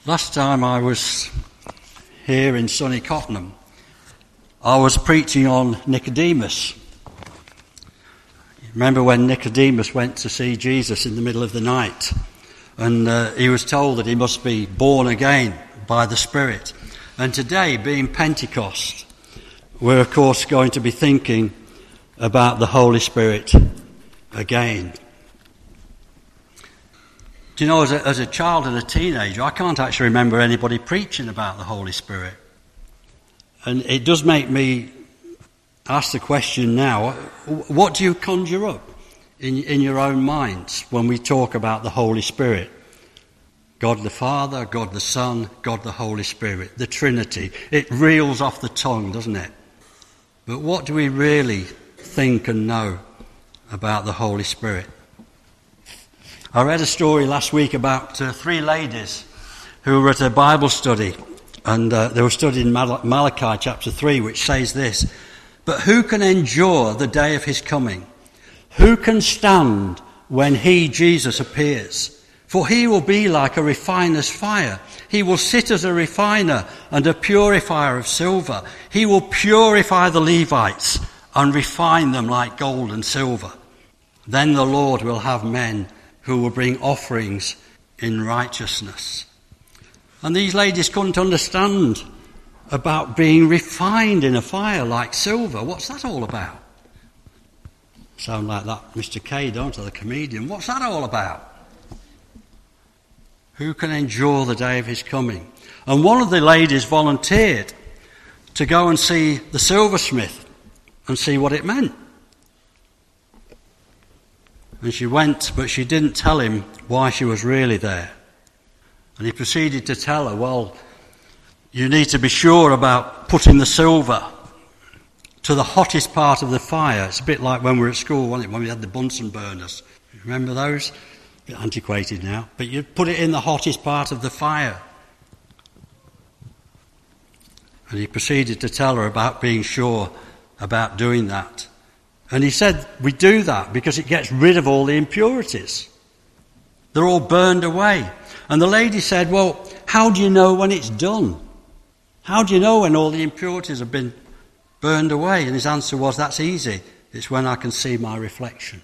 Last time I was here in sunny Cottenham, I was preaching on Nicodemus. Remember when Nicodemus went to see Jesus in the middle of the night, and he was told that he must be born again by the Spirit. And today, being Pentecost, we're of course going to be thinking about the Holy Spirit again. Do you know, as a child and a teenager, I can't actually remember anybody preaching about the Holy Spirit. And it does make me ask the question now, what do you conjure up in your own minds when we talk about the Holy Spirit? God the Father, God the Son, God the Holy Spirit, the Trinity. It reels off the tongue, doesn't it? But what do we really think and know about the Holy Spirit? I read a story last week about three ladies who were at a Bible study, and they were studying Malachi chapter 3, which says this: "But who can endure the day of his coming? Who can stand when he, Jesus, appears? For he will be like a refiner's fire. He will sit as a refiner and a purifier of silver. He will purify the Levites and refine them like gold and silver. Then the Lord will have men who will bring offerings in righteousness." And these ladies couldn't understand about being refined in a fire like silver. What's that all about? Sound like that Mr. K, don't they, the comedian? What's that all about? Who can endure the day of his coming? And one of the ladies volunteered to go and see the silversmith and see what it meant. And she went, but she didn't tell him why she was really there. And he proceeded to tell her, well, you need to be sure about putting the silver to the hottest part of the fire. It's a bit like when we were at school, wasn't it, when we had the Bunsen burners. Remember those? A bit antiquated now. But you put it in the hottest part of the fire. And he proceeded to tell her about being sure about doing that. And he said, we do that because it gets rid of all the impurities. They're all burned away. And the lady said, well, how do you know when it's done? How do you know when all the impurities have been burned away? And his answer was, that's easy. It's when I can see my reflection.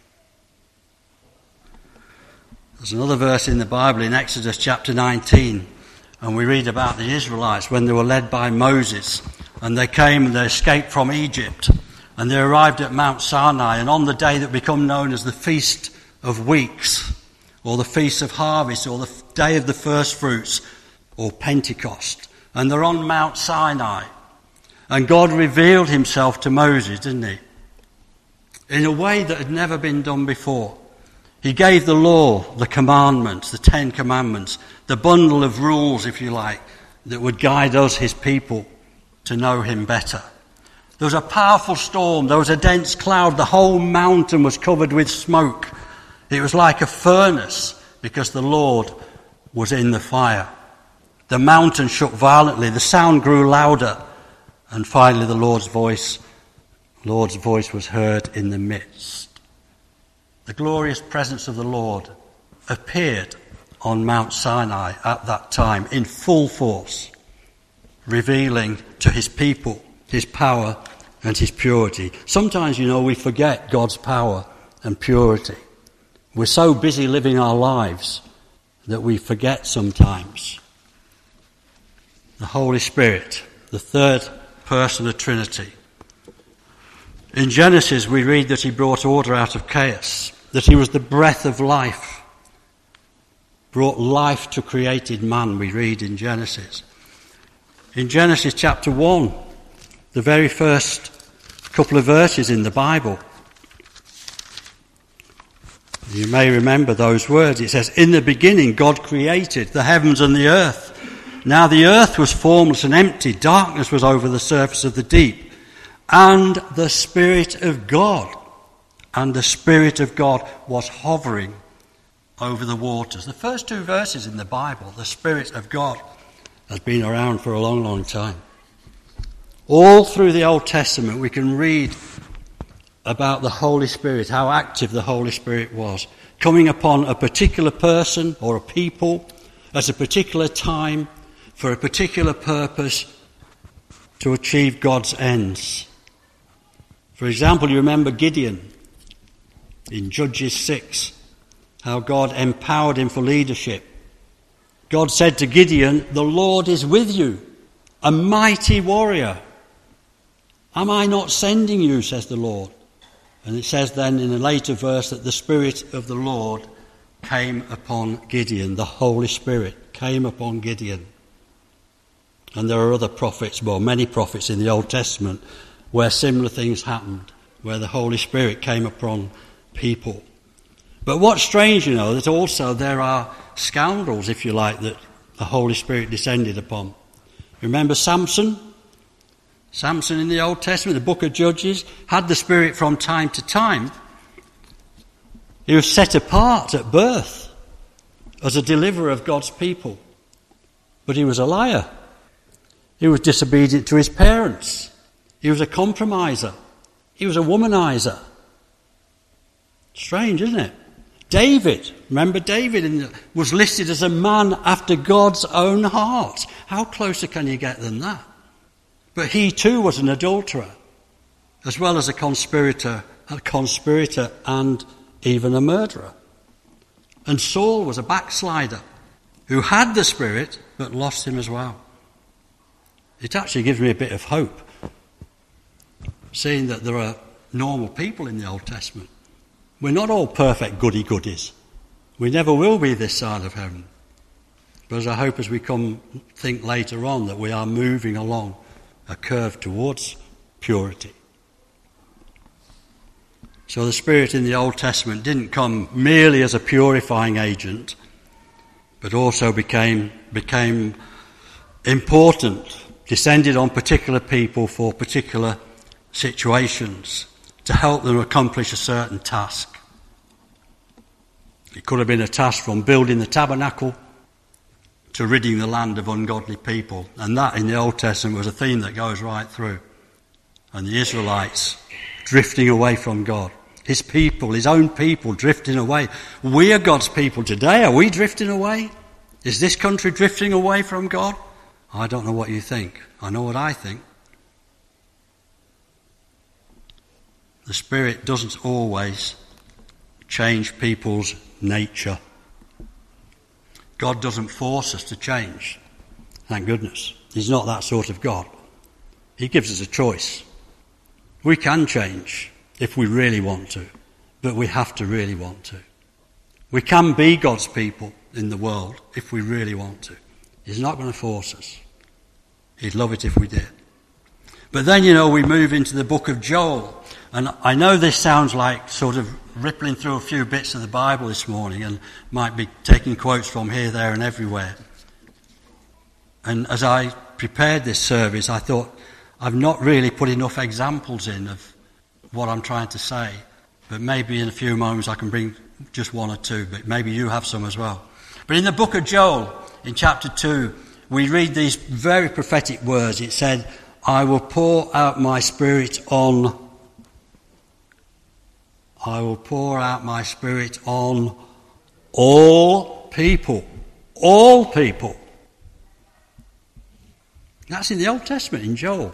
There's another verse in the Bible in Exodus chapter 19, and we read about the Israelites when they were led by Moses, and they came and they escaped from Egypt. And they arrived at Mount Sinai, and on the day that become known as the Feast of Weeks, or the Feast of Harvest, or the Day of the First Fruits, or Pentecost. And they're on Mount Sinai. And God revealed himself to Moses, didn't he? In a way that had never been done before. He gave the law, the commandments, the 10 commandments, the bundle of rules, if you like, that would guide us, his people, to know him better. There was a powerful storm. There was a dense cloud. The whole mountain was covered with smoke. It was like a furnace because the Lord was in the fire. The mountain shook violently. The sound grew louder. And finally the Lord's voice was heard in the midst. The glorious presence of the Lord appeared on Mount Sinai at that time in full force, revealing to his people his power and his purity. Sometimes, we forget God's power and purity. We're so busy living our lives that we forget sometimes. The Holy Spirit, the third person of the Trinity. In Genesis, we read that he brought order out of chaos, that he was the breath of life, brought life to created man, we read in Genesis. In Genesis chapter 1, the very first couple of verses in the Bible, you may remember those words. It says, "In the beginning God created the heavens and the earth. Now the earth was formless and empty. Darkness was over the surface of the deep. And the Spirit of God was hovering over the waters." The first two verses in the Bible, the Spirit of God, has been around for a long, long time. All through the Old Testament we can read about the Holy Spirit, how active the Holy Spirit was, coming upon a particular person or a people, at a particular time for a particular purpose to achieve God's ends. For example, you remember Gideon in Judges 6, how God empowered him for leadership. God said to Gideon, "The Lord is with you, a mighty warrior. Am I not sending you, says the Lord?" And it says then in a later verse that the Spirit of the Lord came upon Gideon. The Holy Spirit came upon Gideon. And there are other prophets, well, many prophets in the Old Testament where similar things happened, where the Holy Spirit came upon people. But what's strange, that also there are scoundrels, if you like, that the Holy Spirit descended upon. Remember Samson? Samson in the Old Testament, the book of Judges, had the Spirit from time to time. He was set apart at birth as a deliverer of God's people. But he was a liar. He was disobedient to his parents. He was a compromiser. He was a womanizer. Strange, isn't it? David, remember David was listed as a man after God's own heart. How closer can you get than that? But he too was an adulterer, as well as a conspirator and even a murderer. And Saul was a backslider who had the Spirit but lost him as well. It actually gives me a bit of hope, seeing that there are normal people in the Old Testament. We're not all perfect goody-goodies. We never will be this side of heaven. But I hope as we think later on that we are moving along a curve towards purity. So the Spirit in the Old Testament didn't come merely as a purifying agent, but also became important, descended on particular people for particular situations to help them accomplish a certain task. It could have been a task from building the tabernacle to ridding the land of ungodly people. And that in the Old Testament was a theme that goes right through. And the Israelites drifting away from God. His people, his own people drifting away. We are God's people today. Are we drifting away? Is this country drifting away from God? I don't know what you think. I know what I think. The Spirit doesn't always change people's nature. God doesn't force us to change. Thank goodness. He's not that sort of God. He gives us a choice. We can change if we really want to, but we have to really want to. We can be God's people in the world if we really want to. He's not going to force us. He'd love it if we did. But then, we move into the book of Joel. And I know this sounds like sort of rippling through a few bits of the Bible this morning and might be taking quotes from here, there and everywhere. And as I prepared this service, I thought I've not really put enough examples in of what I'm trying to say. But maybe in a few moments I can bring just one or two, but maybe you have some as well. But in the book of Joel, in chapter 2, we read these very prophetic words. It said, I will pour out my Spirit on all people. All people. That's in the Old Testament, in Joel.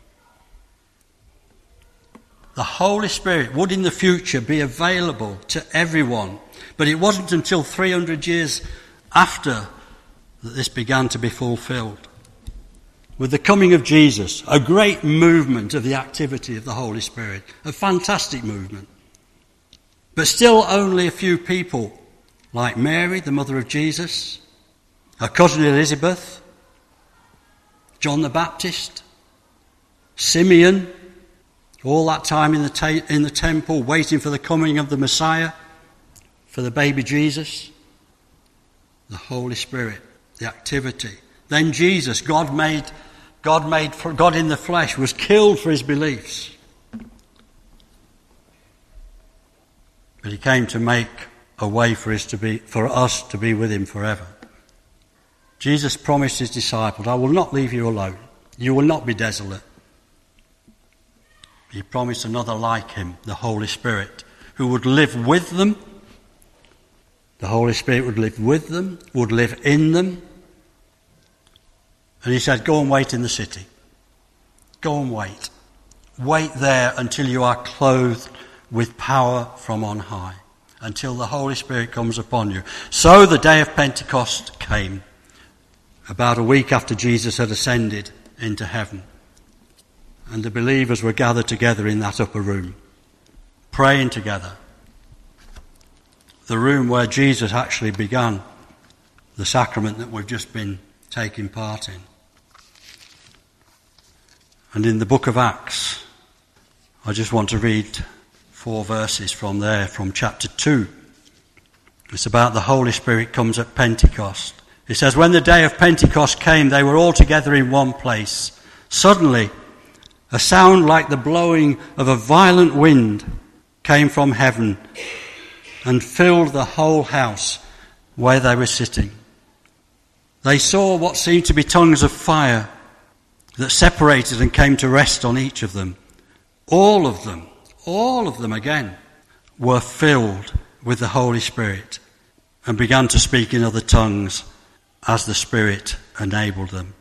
The Holy Spirit would in the future be available to everyone. But it wasn't until 300 years after that this began to be fulfilled. With the coming of Jesus, a great movement of the activity of the Holy Spirit. A fantastic movement. But still only a few people, like Mary, the mother of Jesus, her cousin Elizabeth, John the Baptist, Simeon, all that time in the temple waiting for the coming of the Messiah, for the baby Jesus. The Holy Spirit, the activity. Then Jesus, God in the flesh, was killed for his beliefs. But he came to make a way for us to be with him forever. Jesus promised his disciples, I will not leave you alone. You will not be desolate. He promised another like him, the Holy Spirit, who would live with them The Holy Spirit would live with them, would live in them. And he said, go and wait in the city. Go and wait. Wait there until you are clothed with power from on high, until the Holy Spirit comes upon you. So the day of Pentecost came, about a week after Jesus had ascended into heaven. And the believers were gathered together in that upper room, praying together. The room where Jesus actually began the sacrament that we've just been taking part in. And in the book of Acts, I just want to read 4 verses from there, from chapter 2. It's about the Holy Spirit comes at Pentecost. It says, when the day of Pentecost came, they were all together in one place. Suddenly, a sound like the blowing of a violent wind came from heaven and filled the whole house where they were sitting. They saw what seemed to be tongues of fire that separated and came to rest on each of them. All of them again, were filled with the Holy Spirit and began to speak in other tongues as the Spirit enabled them.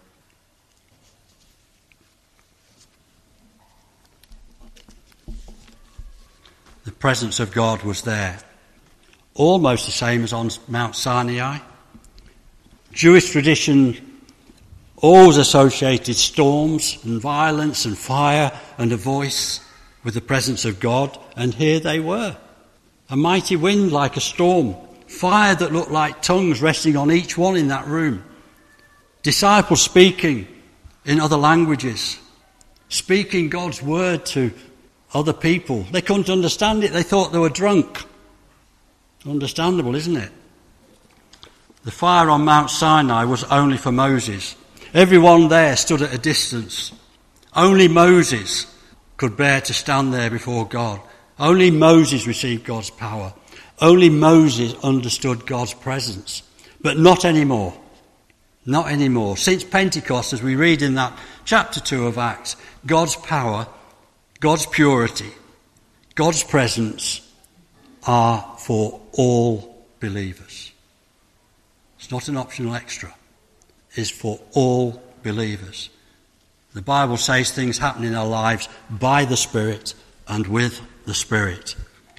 The presence of God was there, almost the same as on Mount Sinai. Jewish tradition always associated storms and violence and fire and a voice with the presence of God, and here they were. A mighty wind like a storm, fire that looked like tongues resting on each one in that room. Disciples speaking in other languages, speaking God's word to other people. They couldn't understand it. They thought they were drunk. Understandable, isn't it? The fire on Mount Sinai was only for Moses. Everyone there stood at a distance. Only Moses could bear to stand there before God. Only Moses received God's power. Only Moses understood God's presence. But not anymore. Not anymore. Since Pentecost, as we read in that chapter 2 of Acts, God's power, God's purity, God's presence are for all believers. It's not an optional extra. It's for all believers. The Bible says things happen in our lives by the Spirit and with the Spirit.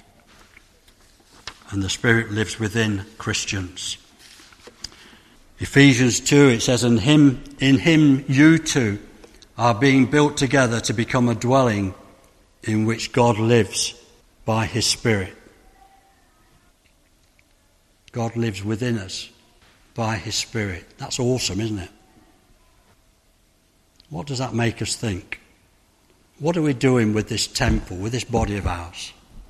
And the Spirit lives within Christians. Ephesians 2, it says, in him you too are being built together to become a dwelling in which God lives by his Spirit. God lives within us by his Spirit. That's awesome, isn't it? What does that make us think? What are we doing with this temple, with this body of ours?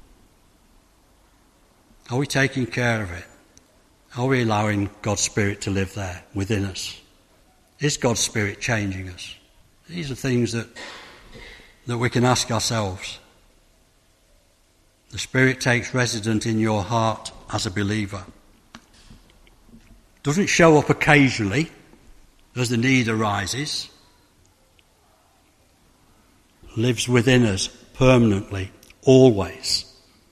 Are we taking care of it? Are we allowing God's Spirit to live there within us? Is God's Spirit changing us? These are things that we can ask ourselves. The Spirit takes residence in your heart as a believer. Doesn't show up occasionally as the need arises. Lives within us permanently, always.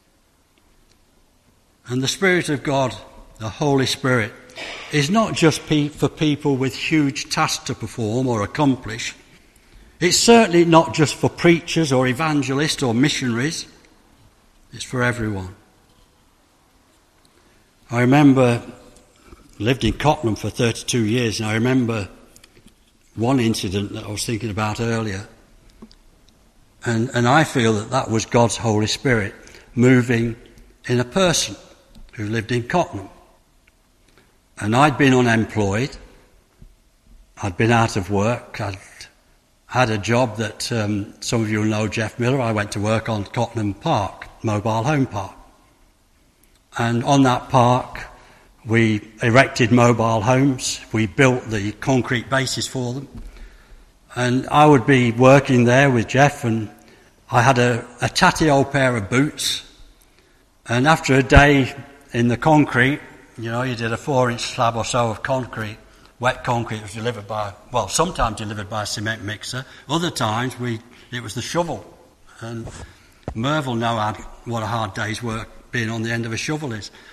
And the Spirit of God, the Holy Spirit, is not just for people with huge tasks to perform or accomplish. It's certainly not just for preachers or evangelists or missionaries. It's for everyone. I remember, lived in Cottenham for 32 years, and I remember one incident that I was thinking about earlier. And I feel that was God's Holy Spirit moving in a person who lived in Cottenham. And I'd been unemployed. I'd been out of work. I'd had a job that some of you will know Jeff Miller. I went to work on Cottenham Park, Mobile Home Park. And on that park, we erected mobile homes. We built the concrete bases for them. And I would be working there with Jeff, and I had a tatty old pair of boots. And after a day in the concrete, you did a 4-inch slab or so of concrete, wet concrete was delivered sometimes delivered by a cement mixer. Other times it was the shovel. And Merv will know what a hard day's work being on the end of a shovel is.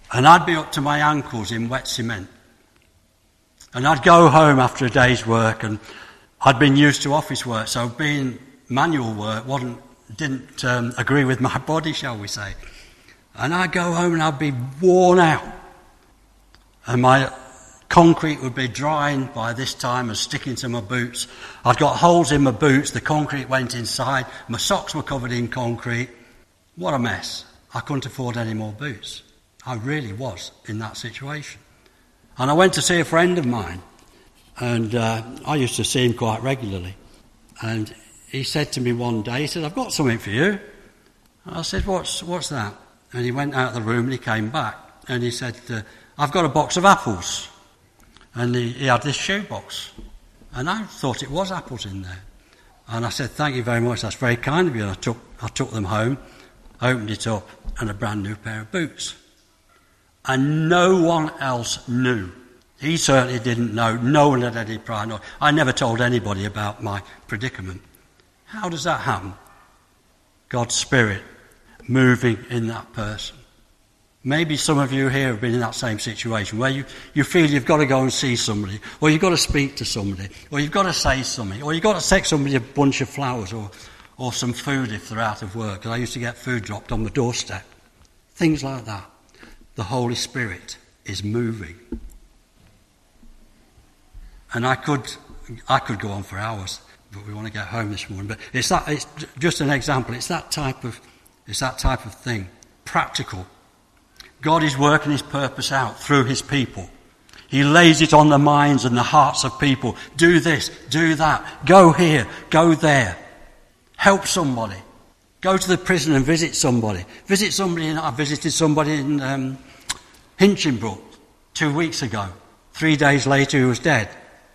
And I'd be up to my ankles in wet cement. And I'd go home after a day's work, and I'd been used to office work, so being manual work didn't agree with my body, shall we say. And I'd go home and I'd be worn out. And my concrete would be drying by this time and sticking to my boots. I'd got holes in my boots, the concrete went inside, my socks were covered in concrete. What a mess. I couldn't afford any more boots. I really was in that situation. And I went to see a friend of mine, and I used to see him quite regularly. And he said to me one day, he said, "I've got something for you." And I said, what's that? And he went out of the room and he came back and he said, "I've got a box of apples." And he had this shoebox. And I thought it was apples in there. And I said, "Thank you very much, that's very kind of you." And I took them home, opened it up, and a brand new pair of boots. And no one else knew. He certainly didn't know. No one had any prior knowledge. I never told anybody about my predicament. How does that happen? God's Spirit moving in that person. Maybe some of you here have been in that same situation where you feel you've got to go and see somebody, or you've got to speak to somebody, or you've got to say something, or you've got to take somebody a bunch of flowers or some food if they're out of work. Because I used to get food dropped on the doorstep. Things like that. The Holy Spirit is moving. And I could go on for hours, but we want to get home this morning. But it's just an example. It's that type of thing. Practical. God is working his purpose out through his people. He lays it on the minds and the hearts of people. Do this, do that, go here, go there. Help somebody. Go to the prison and visit somebody. I visited somebody in Hinchinbrook 2 weeks ago. 3 days later he was dead.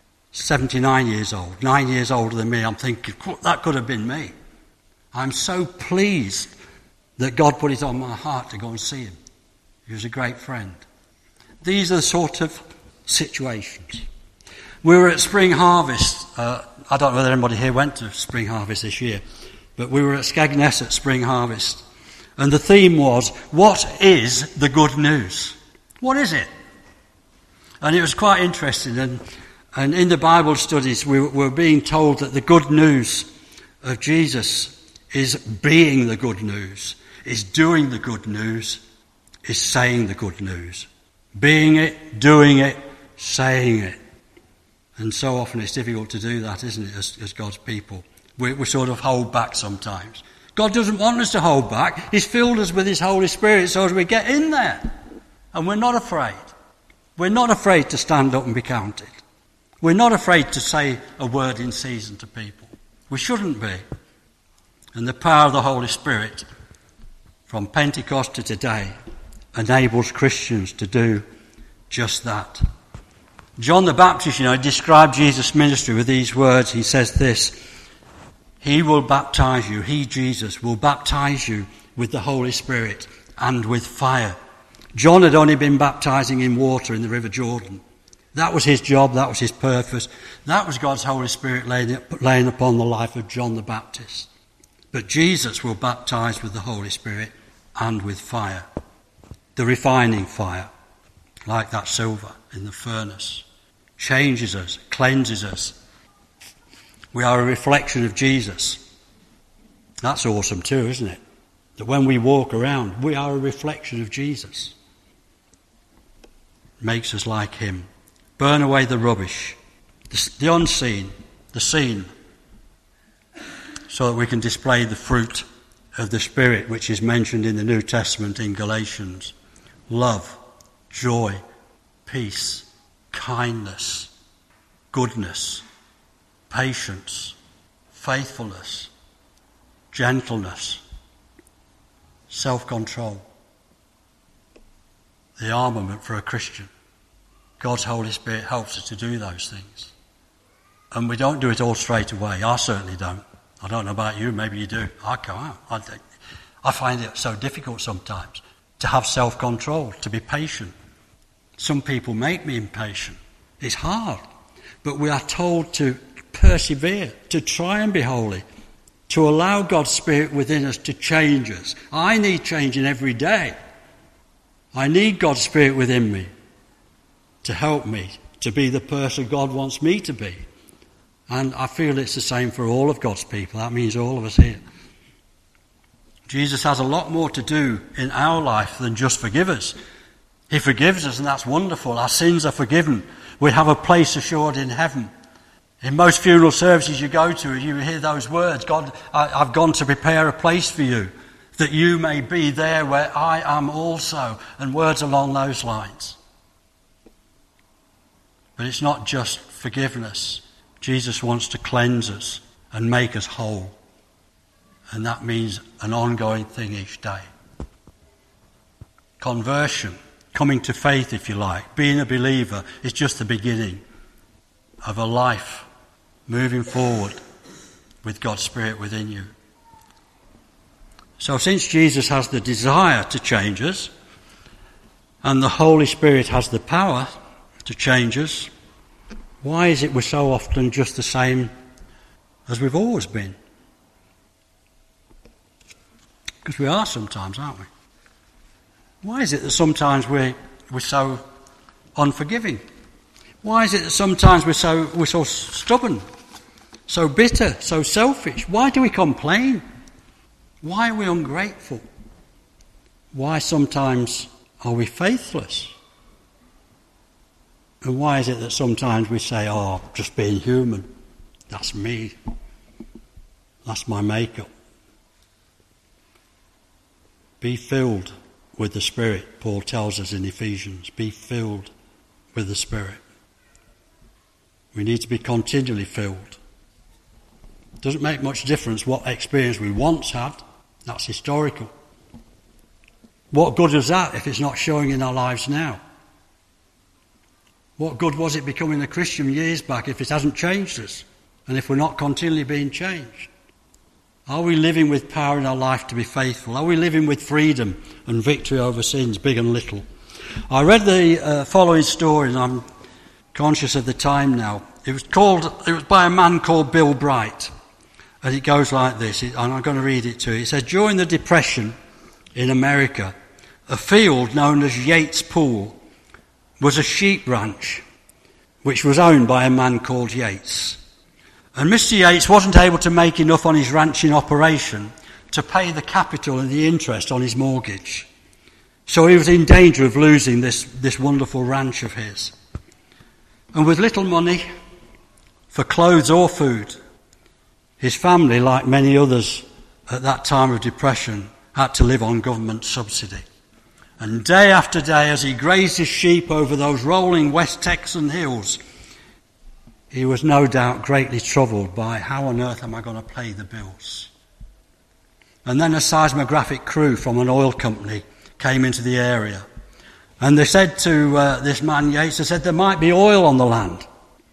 79 years old, 9 years older than me. I'm thinking, that could have been me. I'm so pleased that God put it on my heart to go and see him. He was a great friend. These are the sort of situations. We were at Spring Harvest. I don't know whether anybody here went to Spring Harvest this year, but we were at Skegness at Spring Harvest. And the theme was, what is the good news? What is it? And it was quite interesting. And in the Bible studies, we were being told that the good news of Jesus is being the good news, is doing the good news, is saying the good news. Being it, doing it, saying it. And so often it's difficult to do that, isn't it, as God's people? We sort of hold back sometimes. God doesn't want us to hold back. He's filled us with his Holy Spirit so as we get in there. And we're not afraid. We're not afraid to stand up and be counted. We're not afraid to say a word in season to people. We shouldn't be. And the power of the Holy Spirit from Pentecost to today enables Christians to do just that. John the Baptist, described Jesus' ministry with these words. He says this: he will baptize you, he, Jesus, will baptize you with the Holy Spirit and with fire. John had only been baptizing in water in the River Jordan. That was his job, that was his purpose. That was God's Holy Spirit laying upon the life of John the Baptist. But Jesus will baptize with the Holy Spirit and with fire. The refining fire, like that silver in the furnace, changes us, cleanses us. We are a reflection of Jesus. That's awesome too, isn't it? That when we walk around, we are a reflection of Jesus. Makes us like him. Burn away the rubbish, the unseen, the seen, so that we can display the fruit of the Spirit, which is mentioned in the New Testament in Galatians. Love, joy, peace, kindness, goodness, patience, faithfulness, gentleness, self-control. The armament for a Christian. God's Holy Spirit helps us to do those things. And we don't do it all straight away. I certainly don't. I don't know about you, maybe you do. I can't. I find it so difficult sometimes to have self-control, to be patient. Some people make me impatient. It's hard. But we are told to persevere, to try and be holy, to allow God's Spirit within us to change us. I need changing every day. I need God's Spirit within me to help me to be the person God wants me to be. And I feel it's the same for all of God's people. That means all of us here. Jesus has a lot more to do in our life than just forgive us. He forgives us, and that's wonderful. Our sins are forgiven. We have a place assured in heaven. In most funeral services you go to, you hear those words, God, I've gone to prepare a place for you, that you may be there where I am also, and words along those lines. But it's not just forgiveness. Jesus wants to cleanse us and make us whole. And that means an ongoing thing each day. Conversion, coming to faith if you like, being a believer is just the beginning of a life moving forward with God's Spirit within you. So since Jesus has the desire to change us, and the Holy Spirit has the power to change us, why is it we're so often just the same as we've always been? Because we are sometimes, aren't we? Why is it that sometimes we're so unforgiving? Why is it that sometimes we're so stubborn, so bitter, so selfish? Why do we complain? Why are we ungrateful? Why sometimes are we faithless? And why is it that sometimes we say, oh, just being human, that's me, that's my makeup? Be filled with the Spirit, Paul tells us in Ephesians. Be filled with the Spirit. We need to be continually filled. It doesn't make much difference what experience we once had. That's historical. What good is that if it's not showing in our lives now? What good was it becoming a Christian years back if it hasn't changed us? And if we're not continually being changed? Are we living with power in our life to be faithful? Are we living with freedom and victory over sins, big and little? I read the following story, and I'm conscious of the time now. It was by a man called Bill Bright. And it goes like this, and I'm going to read it to you. It says, during the Depression in America, a field known as Yates Pool was a sheep ranch which was owned by a man called Yates. And Mr. Yates wasn't able to make enough on his ranching operation to pay the capital and the interest on his mortgage. So he was in danger of losing this wonderful ranch of his. And with little money for clothes or food, his family, like many others at that time of depression, had to live on government subsidy. And day after day, as he grazed his sheep over those rolling West Texan hills, he was no doubt greatly troubled by how on earth am I going to pay the bills? And then a seismographic crew from an oil company came into the area. And they said to this man Yates, they said there might be oil on the land.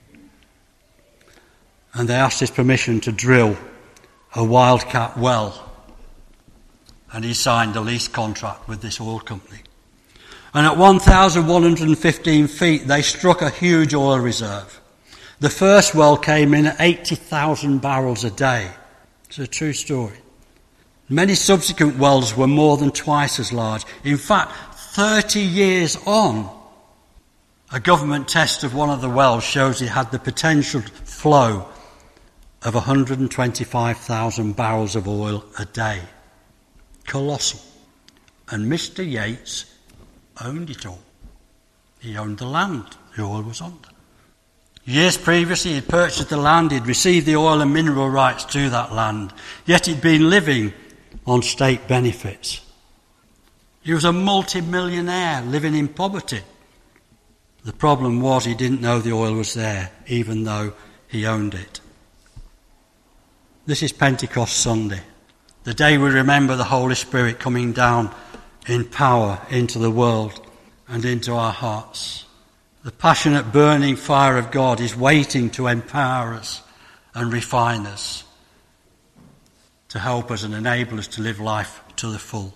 And they asked his permission to drill a wildcat well. And he signed a lease contract with this oil company. And at 1,115 feet, they struck a huge oil reserve. The first well came in at 80,000 barrels a day. It's a true story. Many subsequent wells were more than twice as large. In fact, 30 years on, a government test of one of the wells shows it had the potential flow of 125,000 barrels of oil a day. Colossal. And Mr. Yates owned it all. He owned the land the oil was under. Years previously, he'd purchased the land, he'd received the oil and mineral rights to that land, yet he'd been living on state benefits. He was a multi-millionaire living in poverty. The problem was he didn't know the oil was there, even though he owned it. This is Pentecost Sunday, the day we remember the Holy Spirit coming down in power into the world and into our hearts. The passionate burning fire of God is waiting to empower us and refine us, to help us and enable us to live life to the full.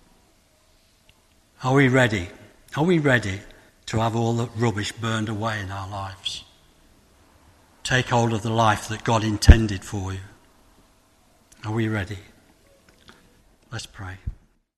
Are we ready? Are we ready to have all the rubbish burned away in our lives? Take hold of the life that God intended for you. Are we ready? Let's pray.